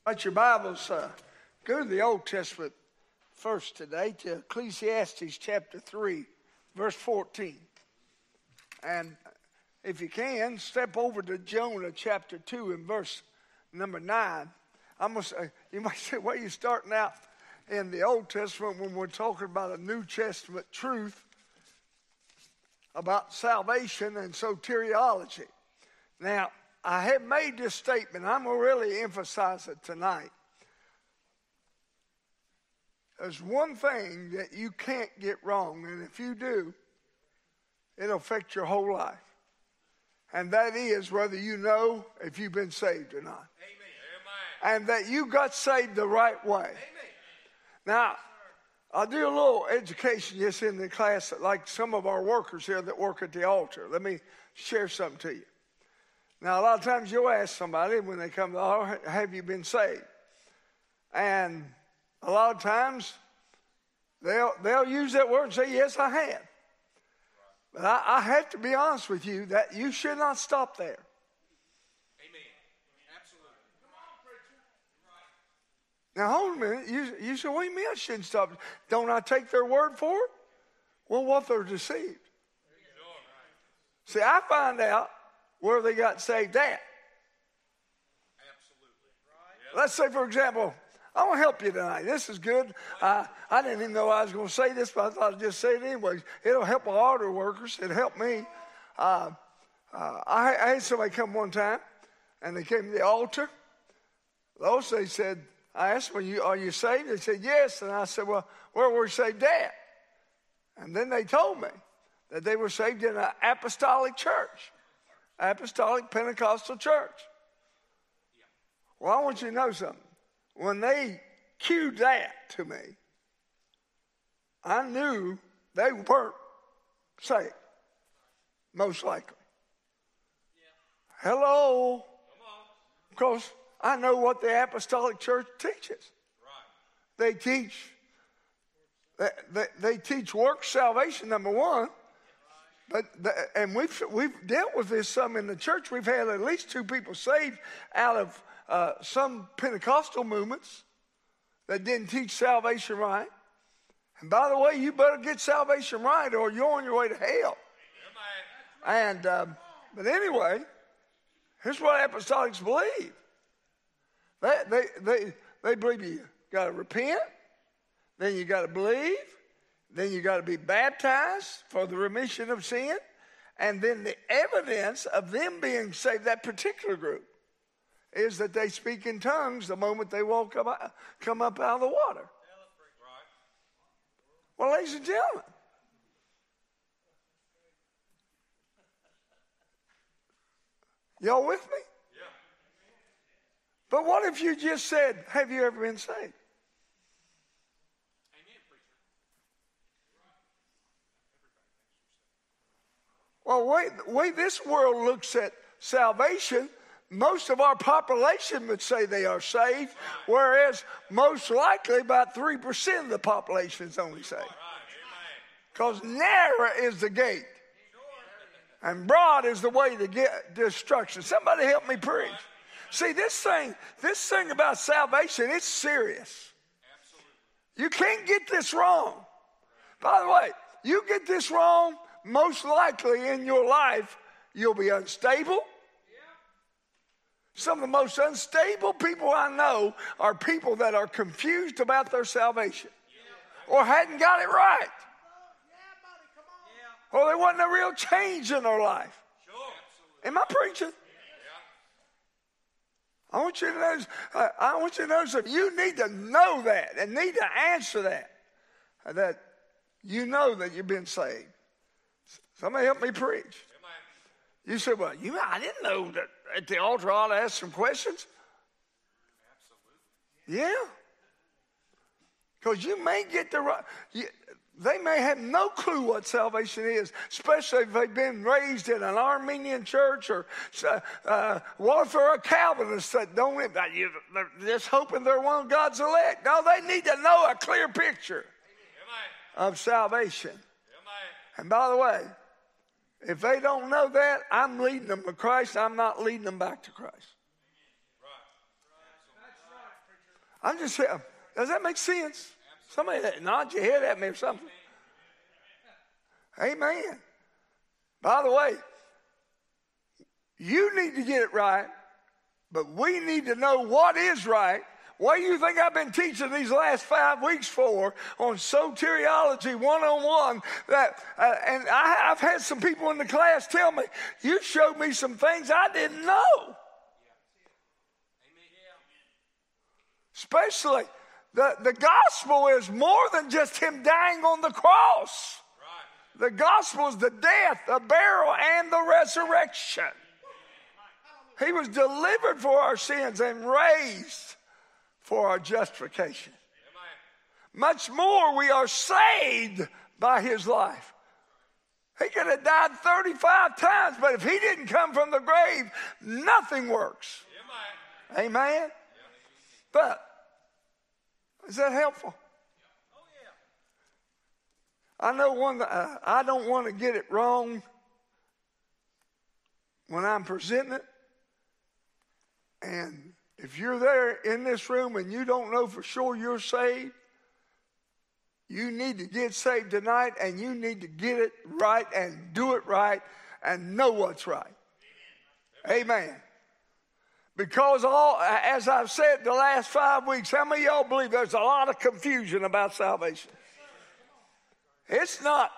Got your Bibles, go to the Old Testament first today, to Ecclesiastes chapter 3, verse 14. And if you can, step over to Jonah chapter 2 and verse number 9. You might say, well, you're starting out in the Old Testament when we're talking about a New Testament truth about salvation and soteriology. Now, I have made this statement. I'm going to really emphasize it tonight. There's one thing that you can't get wrong, and if you do, it'll affect your whole life. And that is whether you know if you've been saved or not. Amen. And that you got saved the right way. Amen. Now, I'll do a little education just in the class, like some of our workers here that work at the altar. Let me share something to you. Now, a lot of times you'll ask somebody when they come to the altar, have you been saved? And a lot of times they'll use that word and say, yes, I have. But I have to be honest with you that you should not stop there. Amen. Absolutely. Now, hold a minute. You say, what do you mean I shouldn't stop? Don't I take their word for it? Well, what if they're deceived? See, I find out where they got saved at. Absolutely. Let's say, for example, I want to help you tonight. This is good. I didn't even know I was going to say this, but I thought I'd just say it anyway. It'll help our altar workers. It'll help me. I had somebody come one time, and they came to the altar. They said, I asked them, are you saved? They said, yes. And I said, well, where were you saved at? And then they told me that they were saved in an apostolic church. Apostolic Pentecostal church. Well, I want you to know something. When they cued that to me, I knew they weren't saved. Most likely. Hello. Because I know what the apostolic church teaches. They teach work salvation, number one. And we've dealt with this some in the church. We've had at least 2 people saved out of some Pentecostal movements that didn't teach salvation right. And by the way, you better get salvation right or you're on your way to hell. And but anyway, here's what apostolics believe. They believe you got to repent, then you got to believe. Then you got to be baptized for the remission of sin. And then the evidence of them being saved, that particular group, is that they speak in tongues the moment they come up out of the water. Well, ladies and gentlemen, y'all with me? Yeah. But what if you just said, have you ever been saved? Well, the way this world looks at salvation, most of our population would say they are saved, whereas most likely about 3% of the population is only saved. Because narrow is the gate, and broad is the way to get destruction. Somebody help me preach. See, this thing about salvation, it's serious. You can't get this wrong. By the way, you get this wrong, most likely in your life, you'll be unstable. Some of the most unstable people I know are people that are confused about their salvation or hadn't got it right. Or there wasn't a real change in their life. Am I preaching? I want you to know something. You need to know that and need to answer that you know that you've been saved. Somebody help me preach. You said, well, I didn't know that at the altar I ought to ask some questions. Absolutely. Yeah. Because you may get the right, they may have no clue what salvation is, especially if they've been raised in an Armenian church or what if they're a Calvinist that they're just hoping they're one of God's elect. No, they need to know a clear picture of salvation. And by the way, if they don't know that, I'm leading them to Christ. I'm not leading them back to Christ. I'm just saying, does that make sense? Somebody nod your head at me or something. Amen. By the way, you need to get it right, but we need to know what is right. What do you think I've been teaching these last 5 weeks for on soteriology 101? And I've had some people in the class tell me, you showed me some things I didn't know. Especially, the gospel is more than just him dying on the cross. The gospel is the death, the burial, and the resurrection. He was delivered for our sins and raised for our justification. Much more, we are saved by his life. He could have died 35 times, but if he didn't come from the grave, nothing works. Amen? But, is that helpful? I know I don't want to get it wrong when I'm presenting it. And if you're there in this room and you don't know for sure you're saved, you need to get saved tonight, and you need to get it right and do it right and know what's right. Amen. Because as I've said the last 5 weeks, how many of y'all believe there's a lot of confusion about salvation? It's not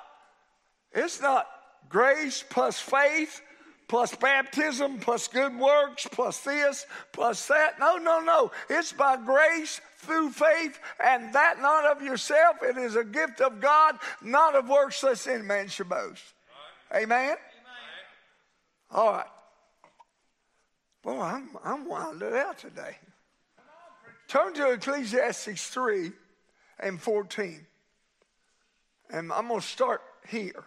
grace plus faith plus baptism plus good works plus this plus that. No. It's by grace through faith, and that not of yourself. It is a gift of God, not of works, lest any man should boast. Amen? All right. Boy, I'm winded out today. Turn to Ecclesiastes 3 and 14. And I'm going to start here.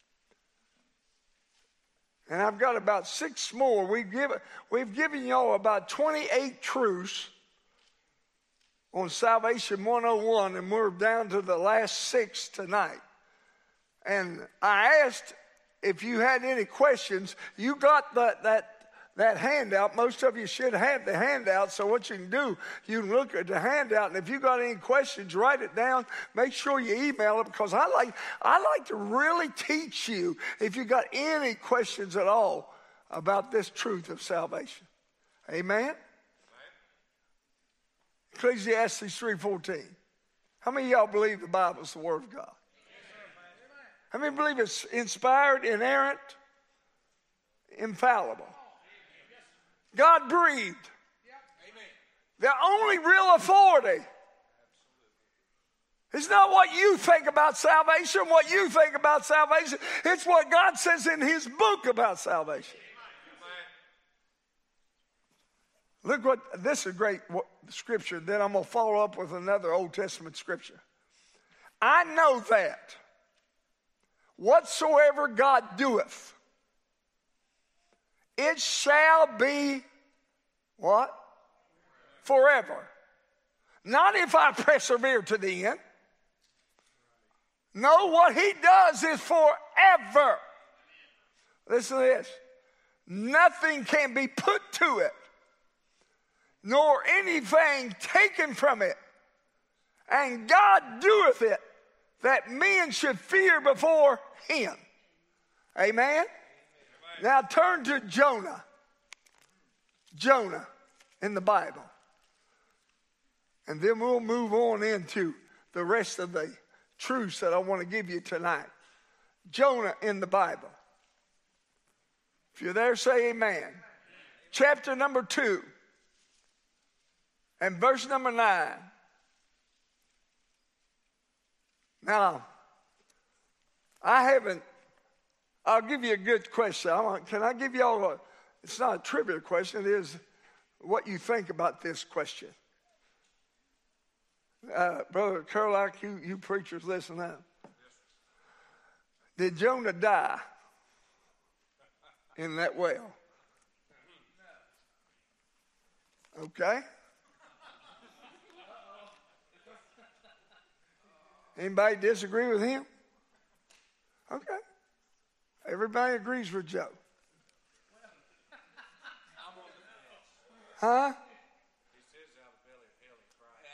And I've got about 6 more. We've given y'all about 28 truths on Salvation 101, and we're down to the last 6 tonight. And I asked if you had any questions. You got that handout. Most of you should have the handout. So what you can do, you can look at the handout, and if you got any questions, write it down. Make sure you email it, because I like to really teach you if you got any questions at all about this truth of salvation. Amen? Ecclesiastes 3:14. How many of y'all believe the Bible is the Word of God? How many believe it's inspired, inerrant, infallible? God breathed. The only real authority. It's not what you think about salvation, what you think about salvation. It's what God says in his book about salvation. Look what, this is a great scripture. Then I'm going to follow up with another Old Testament scripture. I know that whatsoever God doeth, it shall be what? Forever. Not if I persevere to the end. No, what he does is forever. Listen to this. Nothing can be put to it, nor anything taken from it. And God doeth it, that men should fear before him. Amen? Now turn to Jonah. Jonah in the Bible. And then we'll move on into the rest of the truths that I want to give you tonight. Jonah in the Bible. If you're there, say amen. Chapter number 2 and verse number 9. Now, I'll give you a good question. Can I give y'all it's not a trivia question, it is what you think about this question. Brother Kerlach, you preachers, listen up. Did Jonah die in that well? Okay. Anybody disagree with him? Okay. Everybody agrees with Joe. Huh?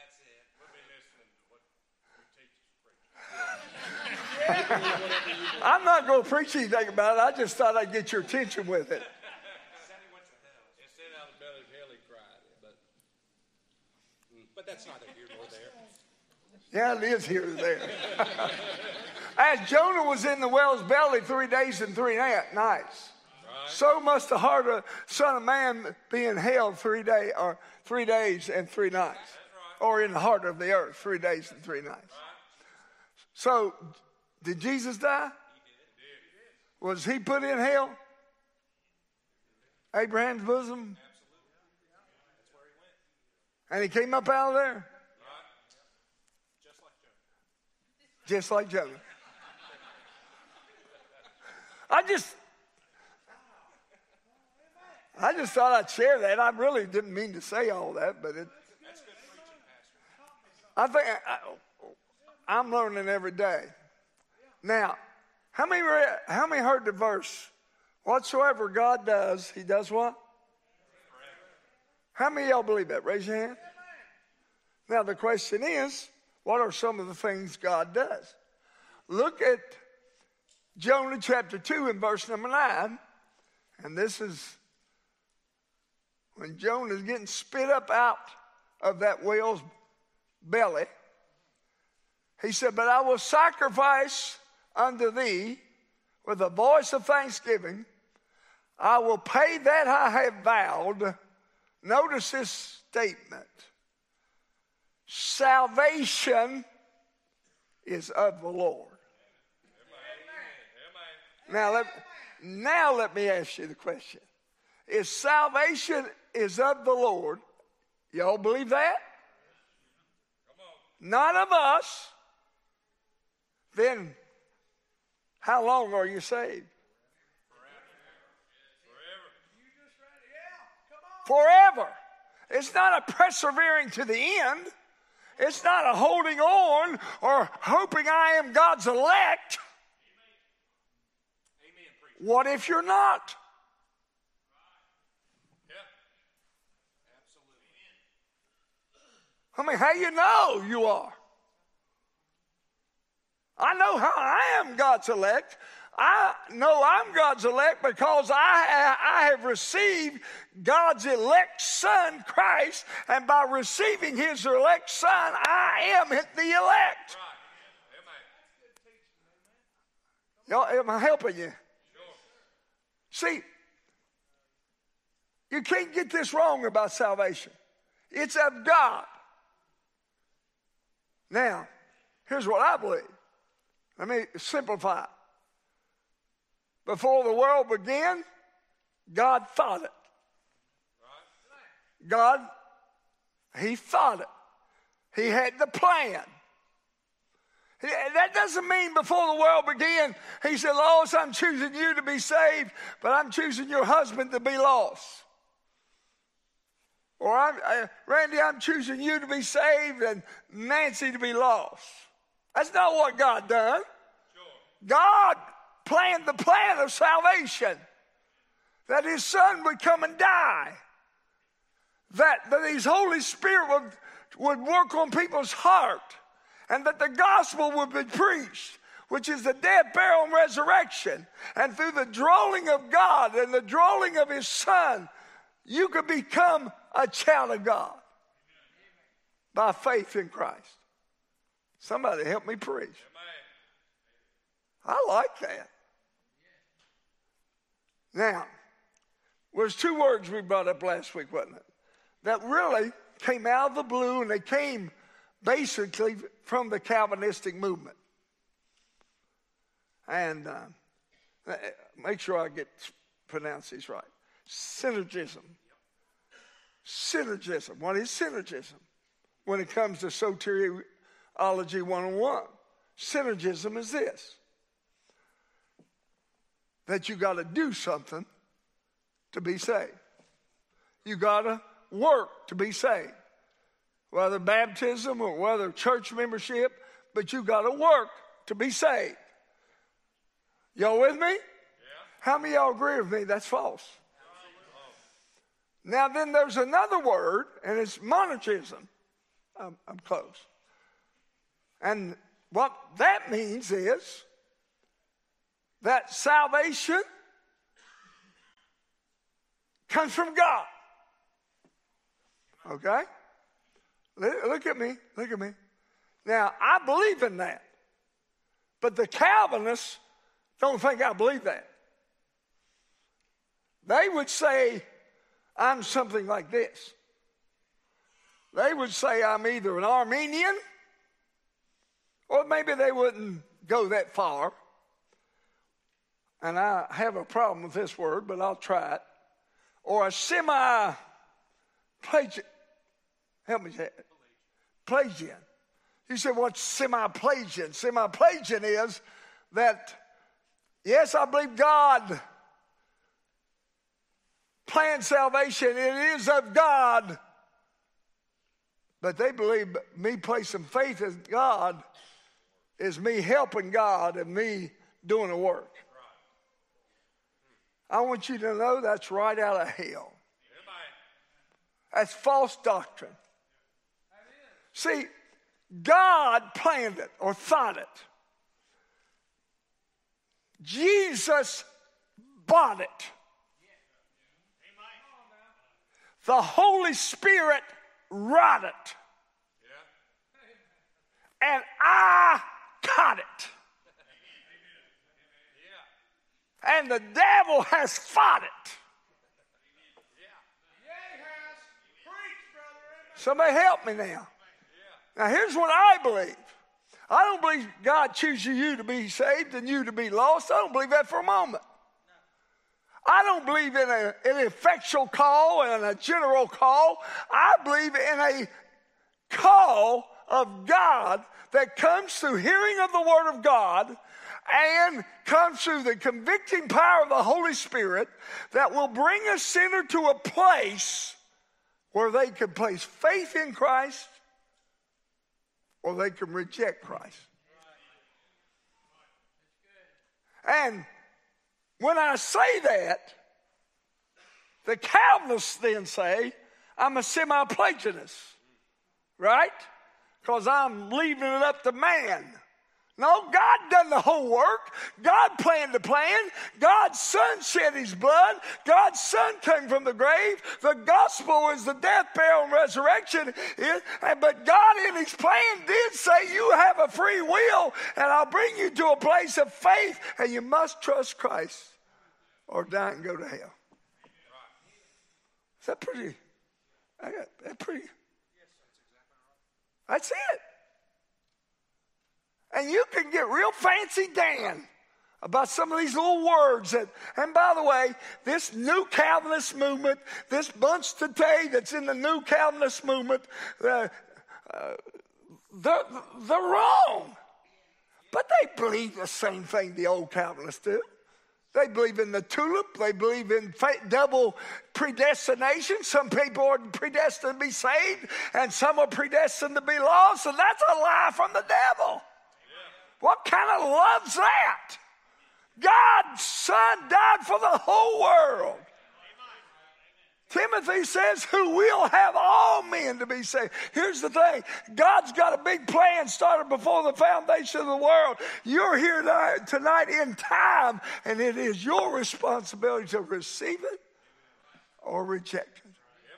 I'm not going to preach anything about it. I just thought I'd get your attention with it. Instead out of the belly of hell he cried. But that's neither here nor there. Yeah, it is here and there. As Jonah was in the whale's belly 3 days and 3 nights, right. So must the heart of Son of Man be in hell 3 days and 3 nights. Right. Or in the heart of the earth 3 days and 3 nights. Right. So, did Jesus die? He did. Was he put in hell? Abraham's bosom? Absolutely. That's where he went. And he came up out of there? Right. Just like Jonah. I just thought I'd share that. I really didn't mean to say all that, but that's good preaching, Pastor. I think I'm learning every day. Now, how many heard the verse? Whatsoever God does, he does what? How many of y'all believe that? Raise your hand. Now, the question is, what are some of the things God does? Look at Jonah chapter 2 and verse number 9. And this is when Jonah is getting spit up out of that whale's belly. He said, but I will sacrifice unto thee with a voice of thanksgiving. I will pay that I have vowed. Notice this statement. Salvation is of the Lord. Now let me ask you the question. If salvation is of the Lord, y'all believe that? None of us. Then how long are you saved? Forever. It's not a persevering to the end. It's not a holding on or hoping I am God's elect. Amen. What if you're not? Yeah. Absolutely. I mean, how you know you are? I know how I am God's elect. I know I'm God's elect because I have received God's elect Son, Christ, and by receiving his elect Son, I am the elect. Y'all, am I helping you? See, you can't get this wrong about salvation. It's of God. Now, here's what I believe. Let me simplify it. Before the world began, God thought it. God, he thought it. He had the plan. That doesn't mean before the world began, he said, Lois, I'm choosing you to be saved, but I'm choosing your husband to be lost. Or, Randy, I'm choosing you to be saved and Nancy to be lost. That's not what God done. Sure. God planned the plan of salvation, that his Son would come and die, that his Holy Spirit would work on people's heart, and that the gospel would be preached, which is the death, burial, and resurrection. And through the drawing of God and the drawing of his Son, you could become a child of God by faith in Christ. Somebody help me preach. I like that. Now, there's 2 words we brought up last week, wasn't it? That really came out of the blue, and they came basically from the Calvinistic movement. And make sure I pronounce these right. Synergism. Synergism. What is synergism? When it comes to soteriology 101, synergism is this: that you got to do something to be saved. You got to work to be saved. Whether baptism or whether church membership, but you got to work to be saved. Y'all with me? Yeah. How many of y'all agree with me that's false? Now then there's another word, and it's monergism. I'm close. And what that means is that salvation comes from God. Okay? Look at me. Look at me. Now, I believe in that. But the Calvinists don't think I believe that. They would say I'm something like this. They would say I'm either an Arminian, or maybe they wouldn't go that far. And I have a problem with this word, but I'll try it. Or a semi-Pelagian. Help me say it. Pelagian. You say, what's semi-Pelagian? Semi-Pelagian is that, yes, I believe God planned salvation. It is of God. But they believe me placing faith in God is me helping God and me doing the work. I want you to know that's right out of hell. That's false doctrine. See, God planned it or thought it. Jesus bought it. The Holy Spirit wrought it. And I got it. And the devil has fought it. Somebody help me now. Now here's what I believe. I don't believe God chooses you to be saved and you to be lost. I don't believe that for a moment. I don't believe in an effectual call and a general call. I believe in a call of God that comes through hearing of the Word of God and comes through the convicting power of the Holy Spirit that will bring a sinner to a place where they can place faith in Christ or they can reject Christ. And when I say that, the Calvinists then say I'm a semi-Pelagianist, right? Because I'm leaving it up to man. No, God done the whole work. God planned the plan. God's Son shed his blood. God's Son came from the grave. The gospel is the death, burial, and resurrection. But God in his plan did say you have a free will and I'll bring you to a place of faith and you must trust Christ or die and go to hell. Is that pretty? That's pretty. That's it. And you can get real fancy Dan about some of these little words that, and by the way, this new Calvinist movement, this bunch today that's in the new Calvinist movement, they're wrong. But they believe the same thing the old Calvinists do. They believe in the tulip. They believe in double predestination. Some people are predestined to be saved, and some are predestined to be lost, and that's a lie from the devil. What kind of love's that? God's Son died for the whole world. Timothy says, who will have all men to be saved. Here's the thing. God's got a big plan started before the foundation of the world. You're here tonight in time, and it is your responsibility to receive it or reject it.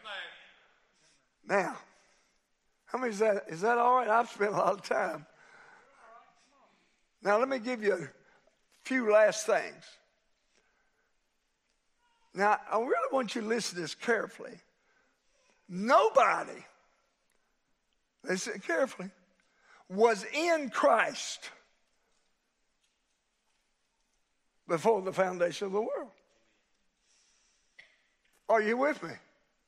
Now, how many is that? Is that all right? I've spent a lot of time. Now, let me give you a few last things. Now, I really want you to listen to this carefully. Nobody, listen carefully, was in Christ before the foundation of the world. Are you with me?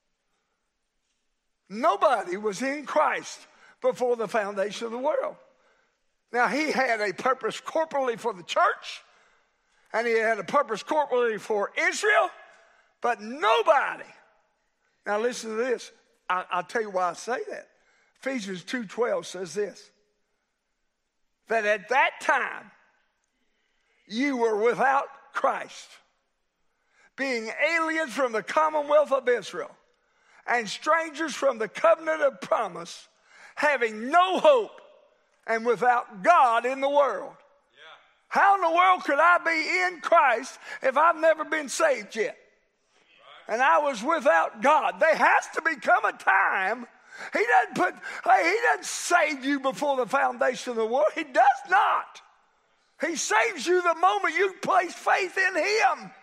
Nobody was in Christ before the foundation of the world. Now, he had a purpose corporately for the church, and he had a purpose corporately for Israel, but nobody. Now, listen to this. I'll tell you why I say that. Ephesians 2:12 says this, that at that time, you were without Christ, being aliens from the commonwealth of Israel, and strangers from the covenant of promise, having no hope, and without God in the world. How in the world could I be in Christ if I've never been saved yet? And I was without God. There has to become a time. He doesn't save you before the foundation of the world. He does not. He saves you the moment you place faith in Him. Amen.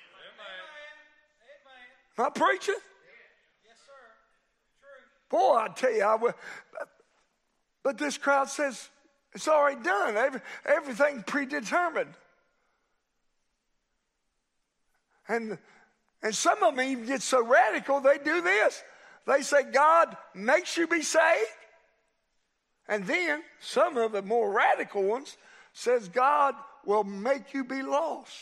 Am I preaching? Yes, sir. True. Boy, I tell you, but this crowd says it's already done. Everything predetermined. And some of them even get so radical, they do this. They say God makes you be saved. And then some of the more radical ones says God will make you be lost.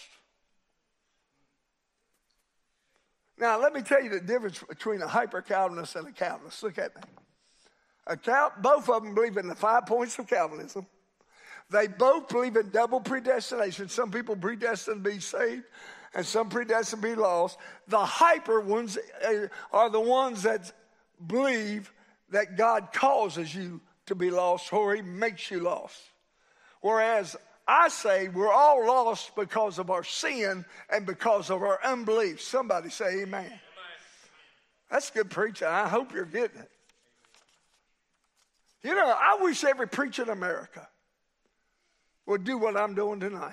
Now, let me tell you the difference between a hyper-Calvinist and a Calvinist. Look at me. Both of them believe in the 5 points of Calvinism. They both believe in double predestination. Some people predestined to be saved, and some predestined to be lost. The hyper ones are the ones that believe that God causes you to be lost or He makes you lost. Whereas I say we're all lost because of our sin and because of our unbelief. Somebody say amen. Amen. That's good preaching. I hope you're getting it. You know, I wish every preacher in America would do what I'm doing tonight.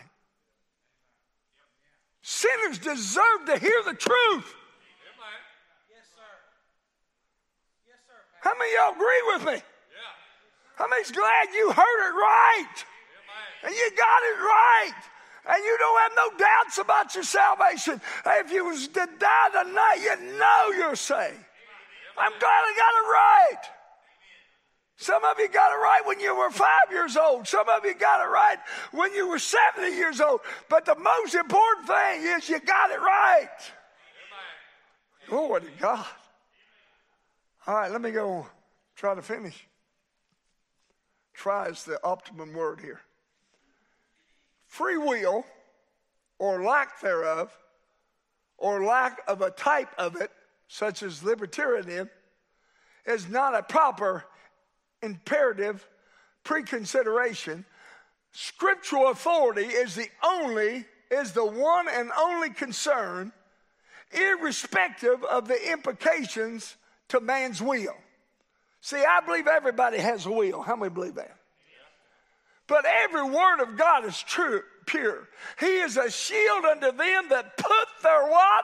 Sinners deserve to hear the truth. Yes, sir. Yes, sir. How many of y'all agree with me? Yeah. How many's glad you heard it right? And you got it right. And you don't have no doubts about your salvation. If you was to die tonight, you know you're saved. I'm glad I got it right. Some of you got it right when you were 5 years old. Some of you got it right when you were 70 years old. But the most important thing is you got it right. Glory to God. All right, let me go try to finish. Try is the optimum word here. Free will, or lack thereof, or lack of a type of it, such as libertarianism, is not a proper imperative preconsideration. Scriptural authority is the one and only concern, irrespective of the implications to man's will. See, I believe everybody has a will. How many believe that? But every word of God is true, pure. He is a shield unto them that put their what?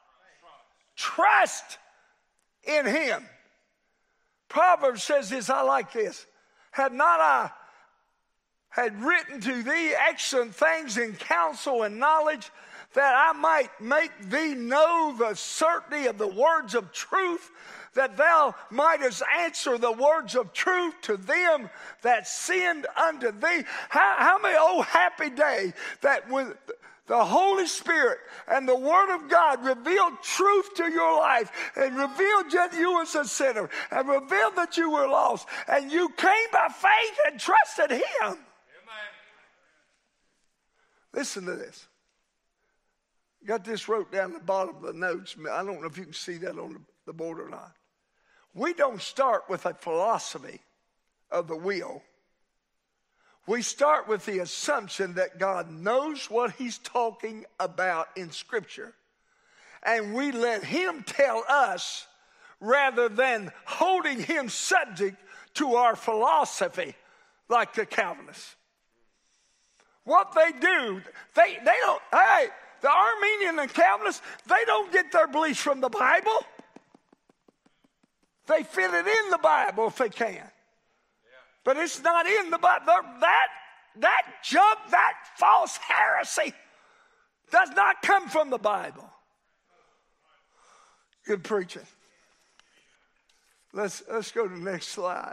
Trust in Him. Proverbs says this, I like this. Had not I had written to thee excellent things in counsel and knowledge, that I might make thee know the certainty of the words of truth, that thou mightest answer the words of truth to them that sinned unto thee. How many, oh happy day, that when the Holy Spirit and the Word of God revealed truth to your life and revealed that you was a sinner and revealed that you were lost, and you came by faith and trusted Him. Amen. Listen to this. Got this wrote down at the bottom of the notes. I don't know if you can see that on the board or not. We don't start with a philosophy of the will. We start with the assumption that God knows what He's talking about in Scripture. And we let Him tell us rather than holding Him subject to our philosophy like the Calvinists. What they do, they don't, hey, the Arminian and Calvinists, they don't get their beliefs from the Bible. They fit it in the Bible if they can. Yeah. But it's not in the Bible. That junk, that false heresy does not come from the Bible. Good preaching. Let's go to the next slide.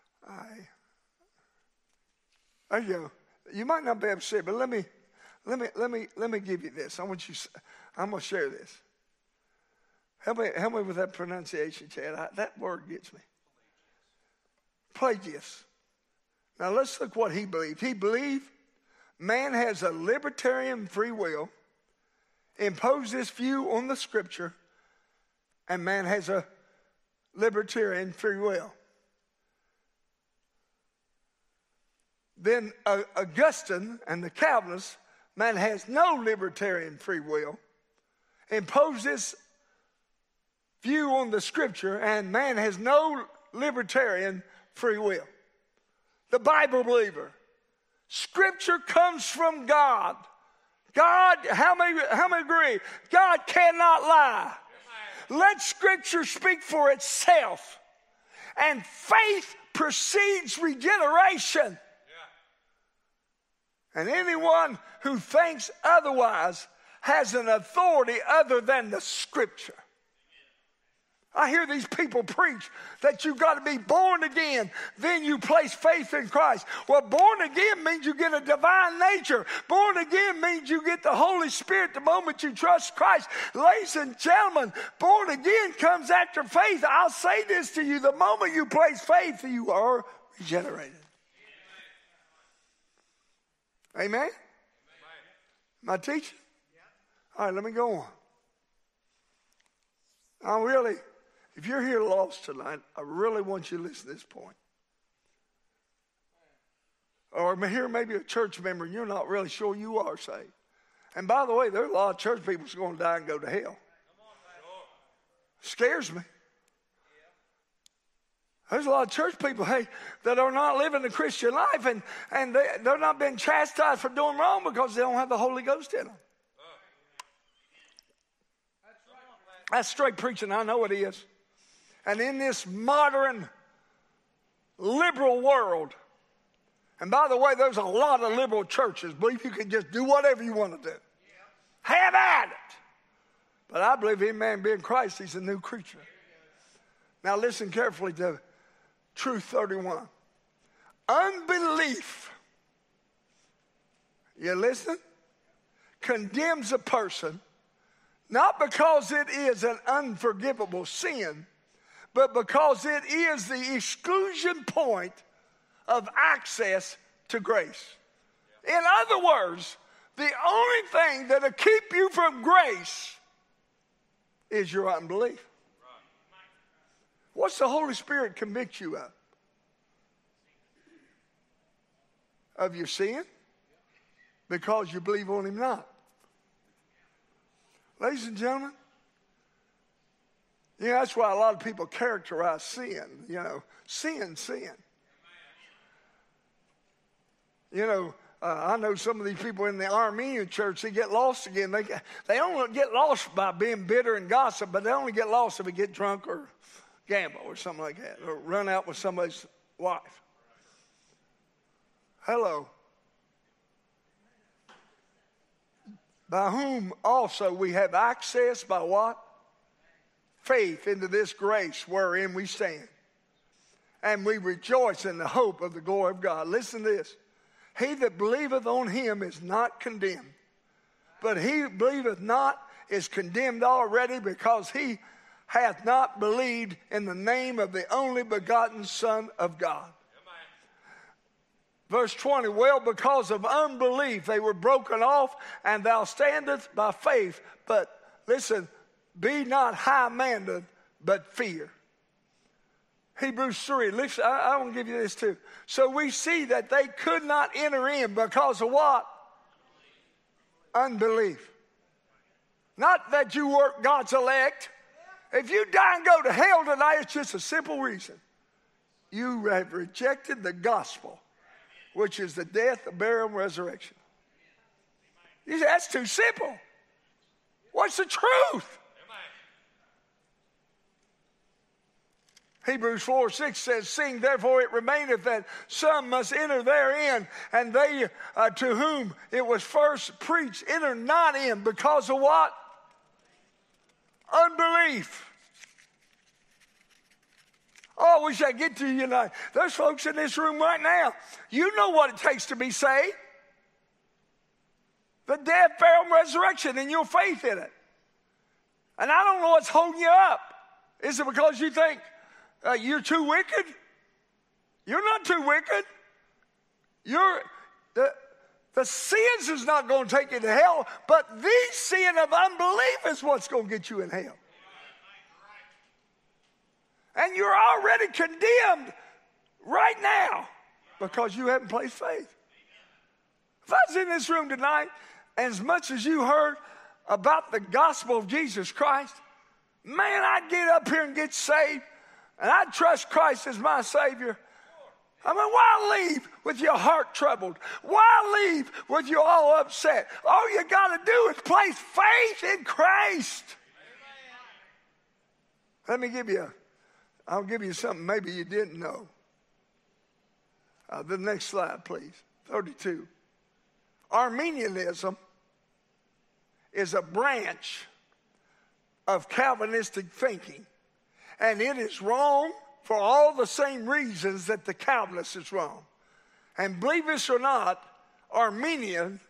There you go. You might not be able to see it, but let me give you this. I'm going to share this. Help me with that pronunciation, Chad. That word gets me. Pelagius. Now let's look what he believed. He believed man has a libertarian free will, imposed this view on the Scripture, and man has a libertarian free will. then Augustine and the Calvinists, man has no libertarian free will, impose this view on the Scripture, and man has no libertarian free will. The Bible believer, Scripture comes from God. God, how many agree? God cannot lie. Let Scripture speak for itself. And faith precedes regeneration. And anyone who thinks otherwise has an authority other than the Scripture. I hear these people preach that you've got to be born again, then you place faith in Christ. Well, born again means you get a divine nature. Born again means you get the Holy Spirit the moment you trust Christ. Ladies and gentlemen, born again comes after faith. I'll say this to you, the moment you place faith, you are regenerated. Amen? Am I teaching? All right, let me go on. If you're here lost tonight, I really want you to listen to this point. Or here maybe a church member, and you're not really sure you are saved. And by the way, there's a lot of church people who's going to die and go to hell. Scares me. There's a lot of church people, that are not living the Christian life, and they're not being chastised for doing wrong because they don't have the Holy Ghost in them. That's straight preaching. I know it is. And in this modern liberal world, and by the way, there's a lot of liberal churches believe you can just do whatever you want to do. Have at it. But I believe in man being Christ, he's a new creature. Now listen carefully to Truth 31. Unbelief, you listen, condemns a person not because it is an unforgivable sin, but because it is the exclusion point of access to grace. In other words, the only thing that'll keep you from grace is your unbelief. What's the Holy Spirit convict you of? Of your sin? Because you believe on him not. Ladies and gentlemen, that's why a lot of people characterize sin. Sin. I know some of these people in the Armenian church, they get lost again. They don't get lost by being bitter and gossip, but they only get lost if they get drunk or gamble or something like that, or run out with somebody's wife. Hello. By whom also we have access by what? Faith into this grace wherein we stand. And we rejoice in the hope of the glory of God. Listen to this. He that believeth on him is not condemned. But he that believeth not is condemned already, because he hath not believed in the name of the only begotten Son of God. Verse 20, well, because of unbelief they were broken off, and thou standest by faith. But listen, be not high-minded, but fear. Hebrews 3, listen, I want to give you this too. So we see that they could not enter in because of what? Unbelief. Not that you weren't God's elect. If you die and go to hell tonight, it's just a simple reason. You have rejected the gospel, which is the death, the burial, and resurrection. You say, that's too simple. What's the truth? Hebrews 4:6 says, seeing therefore it remaineth that some must enter therein, and they to whom it was first preached enter not in, because of what? Unbelief. Oh, I wish I could get to you tonight. There's folks in this room right now. You know what it takes to be saved. The death, burial, and resurrection, and your faith in it. And I don't know what's holding you up. Is it because you think you're too wicked? You're not too wicked. The sins is not going to take you to hell, but the sin of unbelief is what's going to get you in hell. And you're already condemned right now because you haven't placed faith. If I was in this room tonight, and as much as you heard about the gospel of Jesus Christ, man, I'd get up here and get saved, and I'd trust Christ as my Savior. I mean, why leave with your heart troubled? Why leave with you all upset? All you got to do is place faith in Christ. Let me I'll give you something maybe you didn't know. The next slide, please. 32. Arminianism is a branch of Calvinistic thinking, and it is wrong for all the same reasons that the Calvinist is wrong. And believe this or not, Arminius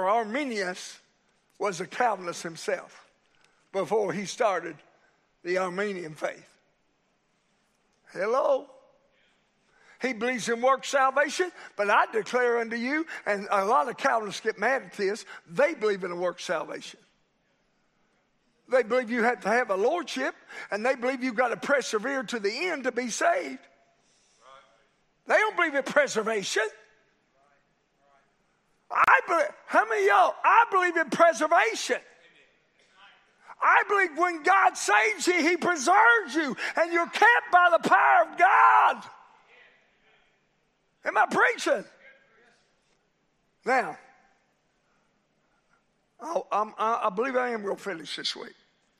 was a Calvinist himself before he started the Arminian faith. Hello? He believes in work salvation, but I declare unto you, and a lot of Calvinists get mad at this, they believe in a work salvation. They believe you have to have a lordship, and they believe you've got to persevere to the end to be saved. They don't believe in preservation. How many of y'all? I believe in preservation. I believe when God saves you, he preserves you, and you're kept by the power of God. Am I preaching? Now, I believe I am going to finish this week.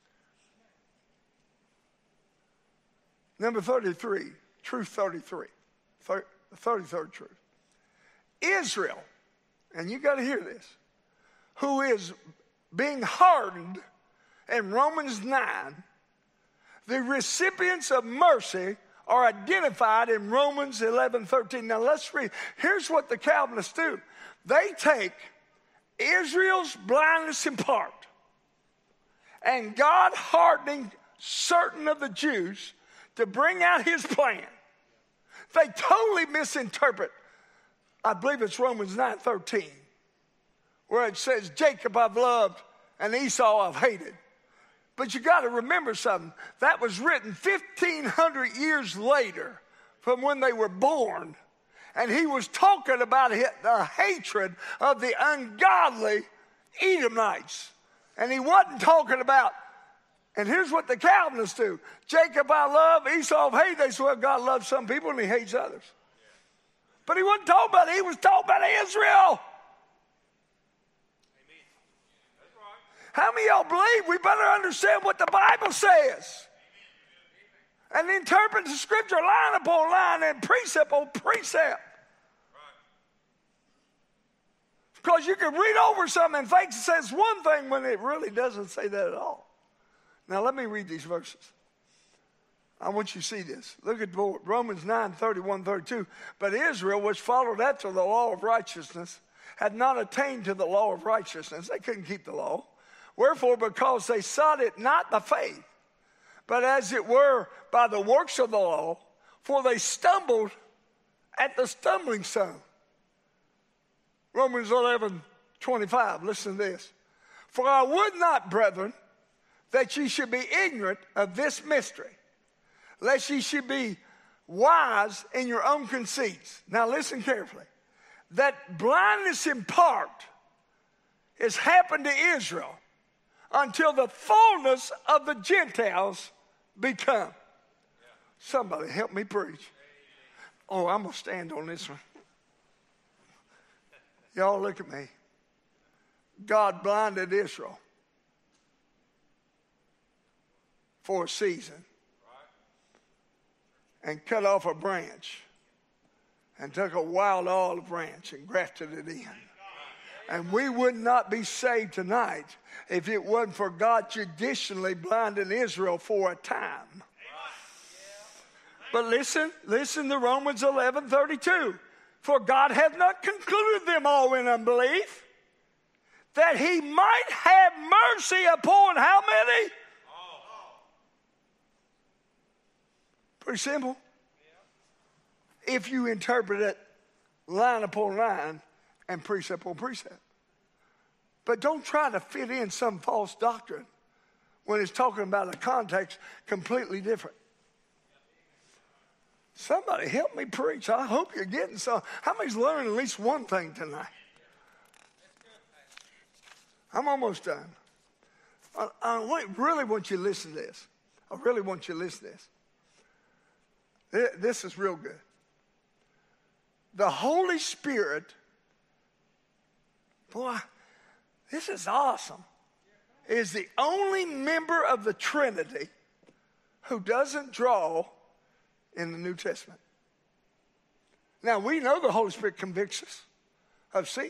Number 33, truth 33, the 33rd truth. Israel, and you got to hear this, who is being hardened in Romans 9, the recipients of mercy are identified in Romans 11:13. Now let's read. Here's what the Calvinists do. They take Israel's blindness in part and God hardening certain of the Jews to bring out his plan. They totally misinterpret. I believe it's Romans 9:13, where it says, Jacob I've loved and Esau I've hated. But you got to remember something. That was written 1,500 years later from when they were born. And he was talking about the hatred of the ungodly Edomites. And he wasn't talking about, and here's what the Calvinists do. Jacob I love, Esau I hate. They say, well, God loves some people and he hates others. But he wasn't talking about it. He was talking about Israel. How many of y'all believe we better understand what the Bible says and interpret the scripture line upon line and precept on precept? Because you can read over something and think it says one thing when it really doesn't say that at all. Now let me read these verses. I want you to see this. Look at Romans 9:31-32. But Israel, which followed after the law of righteousness, had not attained to the law of righteousness. They couldn't keep the law. Wherefore, because they sought it not by faith, but as it were by the works of the law, for they stumbled at the stumbling stone. Romans 11:25, listen to this. For I would not, brethren, that ye should be ignorant of this mystery, lest ye should be wise in your own conceits. Now listen carefully. That blindness in part has happened to Israel until the fullness of the Gentiles become. Somebody help me preach. Oh, I'm going to stand on this one. Y'all look at me. God blinded Israel for a season and cut off a branch and took a wild olive branch and grafted it in. And we would not be saved tonight if it wasn't for God judicially blinding Israel for a time. But listen to Romans 11:32. For God hath not concluded them all in unbelief, that he might have mercy upon how many? Pretty simple. If you interpret it line upon line and precept upon precept. But don't try to fit in some false doctrine when it's talking about a context completely different. Somebody help me preach. I hope you're getting some. How many's learning at least one thing tonight? I'm almost done. I really want you to listen to this. I really want you to listen to this. This is real good. The Holy Spirit, boy, this is awesome, is the only member of the Trinity who doesn't draw in the New Testament. Now, we know the Holy Spirit convicts us of sin.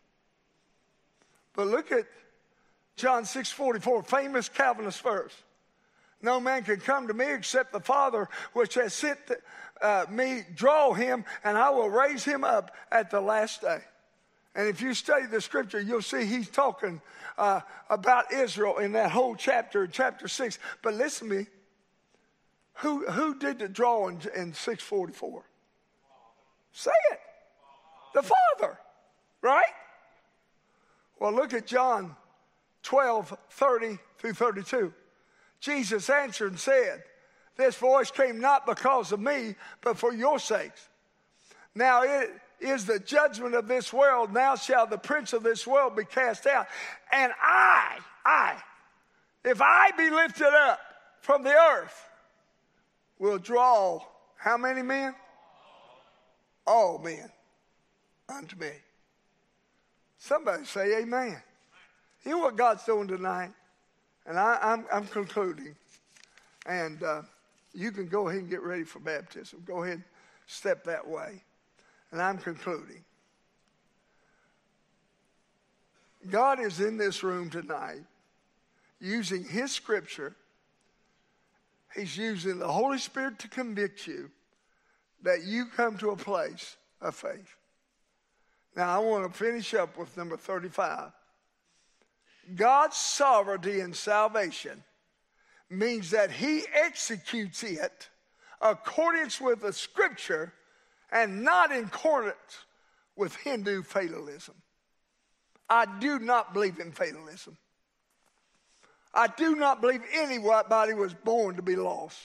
But look at John 6:44, famous Calvinist verse. No man can come to me except the Father which has sent me draw him, and I will raise him up at the last day. And if you study the scripture, you'll see he's talking about Israel in that whole chapter, chapter 6. But listen to me. Who did the drawing in 6:44? Say it. The Father, right? Well, look at John 12:30 through 32. Jesus answered and said, this voice came not because of me, but for your sakes. Now it is the judgment of this world. Now shall the prince of this world be cast out. And I, if I be lifted up from the earth, will draw how many men? All men unto me. Somebody say amen. You know what God's doing tonight? And I'm concluding. And you can go ahead and get ready for baptism. Go ahead and step that way. And I'm concluding. God is in this room tonight using his scripture. He's using the Holy Spirit to convict you that you come to a place of faith. Now, I want to finish up with number 35. God's sovereignty in salvation means that he executes it accordance with the scripture and not in accordance with Hindu fatalism. I do not believe in fatalism. I do not believe anybody was born to be lost.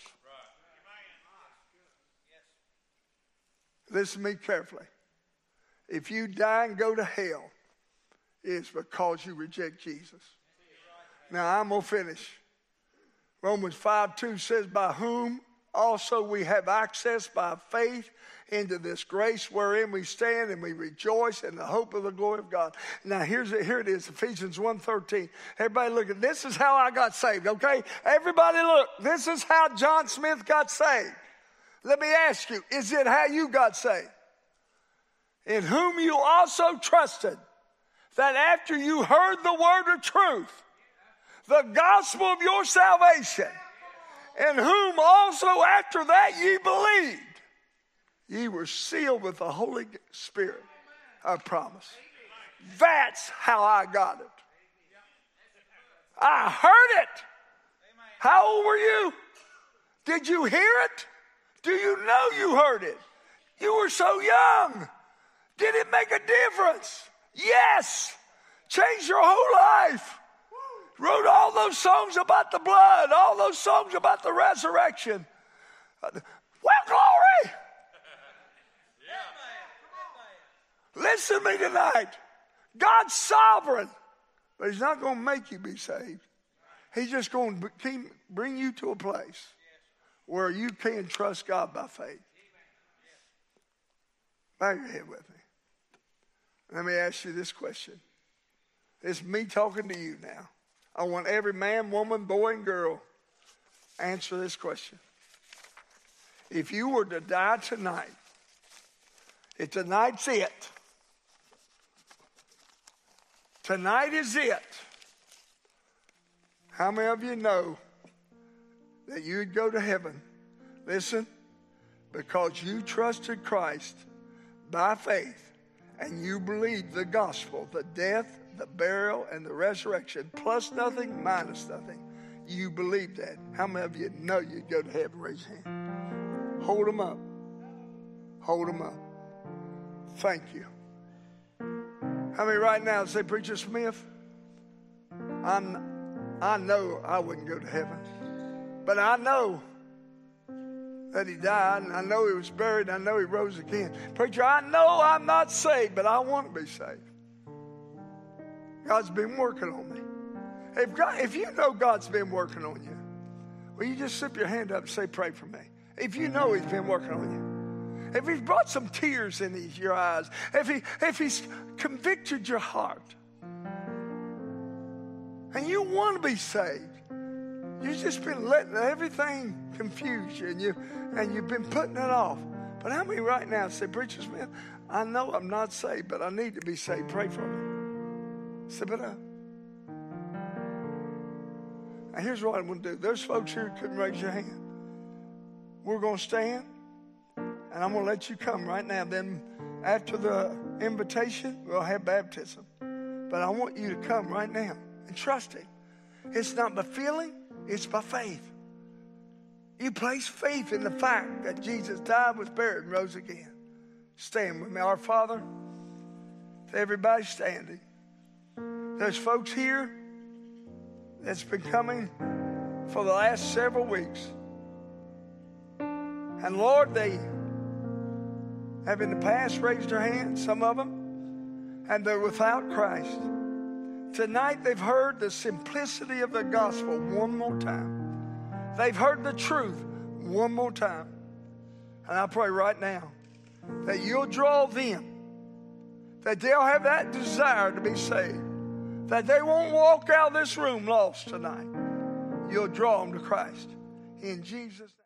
Listen to me carefully. If you die and go to hell, it's because you reject Jesus. Now, I'm going to finish. Romans 5:2 says, by whom also we have access by faith into this grace wherein we stand and we rejoice in the hope of the glory of God. Now, here it is, Ephesians 1:13. Everybody look at this. Is how I got saved, okay? Everybody look. This is how John Smith got saved. Let me ask you, is it how you got saved? In whom you also trusted, that after you heard the word of truth, the gospel of your salvation, in whom also after that ye believed, ye were sealed with the Holy Spirit of promise. That's how I got it. I heard it. How old were you? Did you hear it? Do you know you heard it? You were so young. Did it make a difference? Yes. Changed your whole life. Wrote all those songs about the blood, all those songs about the resurrection. Well, glory. Listen to me tonight. God's sovereign, but he's not going to make you be saved. He's just going to bring you to a place where you can trust God by faith. Bow your head with me. Let me ask you this question. It's me talking to you now. I want every man, woman, boy, and girl answer this question. If you were to die tonight, if tonight's it, tonight is it, how many of you know that you'd go to heaven? Listen, because you trusted Christ by faith and you believed the gospel, the death, the burial, and the resurrection, plus nothing, minus nothing. You believe that. How many of you know you'd go to heaven? Raise your hand. Hold them up. Hold them up. Thank you. How many right now say, Preacher Smith, I know I wouldn't go to heaven, but I know that he died, and I know he was buried, and I know he rose again. Preacher, I know I'm not saved, but I want to be saved. God's been working on me. If you know God's been working on you, will you just slip your hand up and say, pray for me? If you know He's been working on you. If He's brought some tears into your eyes. If He's convicted your heart. And you want to be saved. You've just been letting everything confuse you. And you've been putting it off. But how many right now say, Preacher Smith, I know I'm not saved, but I need to be saved. Pray for me. Slip it up. Now here's what I'm going to do. There's folks here who couldn't raise your hand. We're going to stand, and I'm going to let you come right now. Then after the invitation, we'll have baptism. But I want you to come right now and trust Him. It's not by feeling, it's by faith. You place faith in the fact that Jesus died, was buried, and rose again. Stand with me. Our Father, everybody standing. There's folks here that's been coming for the last several weeks. And Lord, they have in the past raised their hands, some of them, and they're without Christ. Tonight they've heard the simplicity of the gospel one more time. They've heard the truth one more time. And I pray right now that you'll draw them, that they'll have that desire to be saved, that they won't walk out of this room lost tonight. You'll draw them to Christ. In Jesus' name.